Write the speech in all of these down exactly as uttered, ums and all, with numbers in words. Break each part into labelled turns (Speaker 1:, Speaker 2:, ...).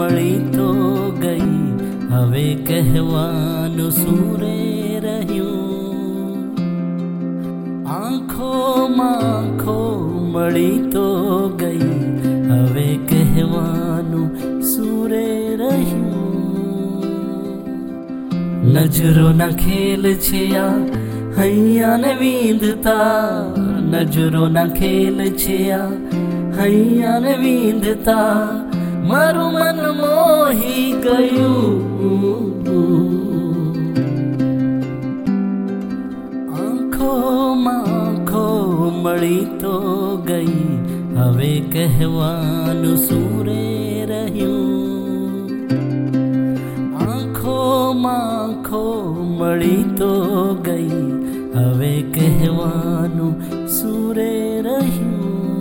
Speaker 1: મળી તો ગઈ, હવે કહેવાનું સૂરે રહ્યું. આંખોમાં આંખો મળી તો ગઈ, હવે કહેવાનું સૂરે રહ્યું. નજરોના ખેલ છે આ હૈયાને વીંધતા, નજરોના ખેલ છે આ હૈયાને વીંધતા, મારું મન મોહી ગયું. આંખોમાં આંખો મળી તો ગઈ, હવે કહેવાનું સૂરે રહ્યું. આંખોમાં આંખો મળી તો ગઈ, હવે કહેવાનું સૂરે રહ્યું.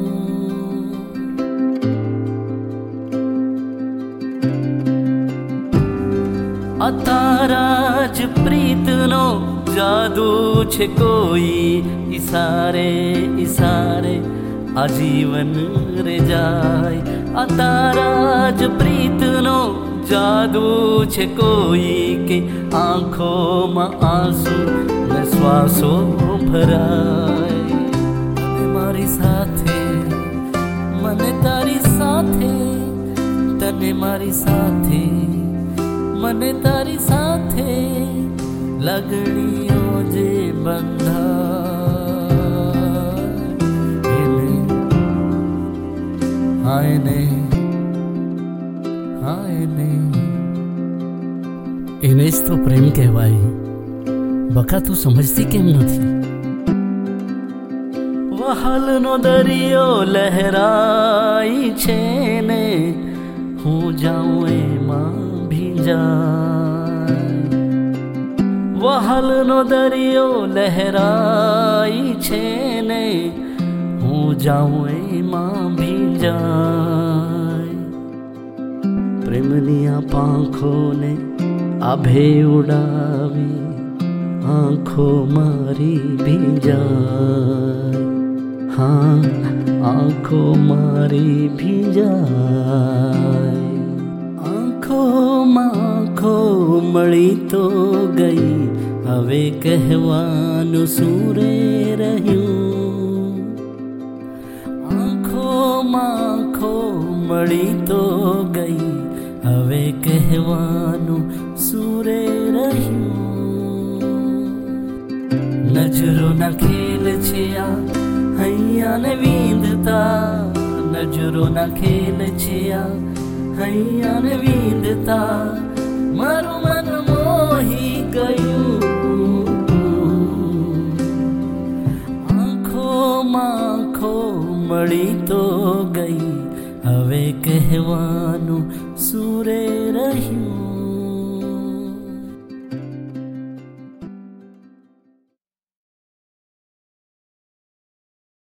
Speaker 1: તારા જ પ્રીતનો જાદુ છે, કોઈ ઈશારે ઈશારે આજીવન રે જાય. આ તારા જ પ્રીતનો જાદુ છે, કોઈ કે આંખોમાં આંસુ ને શ્વાસો ભરાય. મને મારી સાથે, મને તારી સાથે, તને મારી સાથે, મને તારી સાથે, લાગણીઓ જે બંધાય હાય ને હાય ને. એને જ તો પ્રેમ કહેવાય. બકા તું સમજતી કેમ નથી? વહાલનો દરિયો લહેરાઈ છે ને, હું જાઉં એમાં ભીંજાય. વહાલનો દરિયો લહેરાઈ છે ને, હું જાઉં એમાં ભીંજાય. પ્રેમની આ પાંખોને આભે ઉડાવી, આંખો મારી ભીંજાય. હા, આંખો મારી ભીંજાય. આંખોમાં આંખો મળી તો ગઈ, હવે કહેવાનું સૂરે રહ્યું. આંખોમાં આંખો મળી તો ગઈ, હવે કહેવાનું સૂરે રહ્યું. નજરોના ખેલ છે આ હૈયાને વીંધતા, નજરોના ખેલ છે આ હૈયાને વીંધતા, મારું મન મોહી ગયું. આંખોમાં આંખો મળી તો ગઈ, હવે કહેવાનું સૂરે રહ્યું.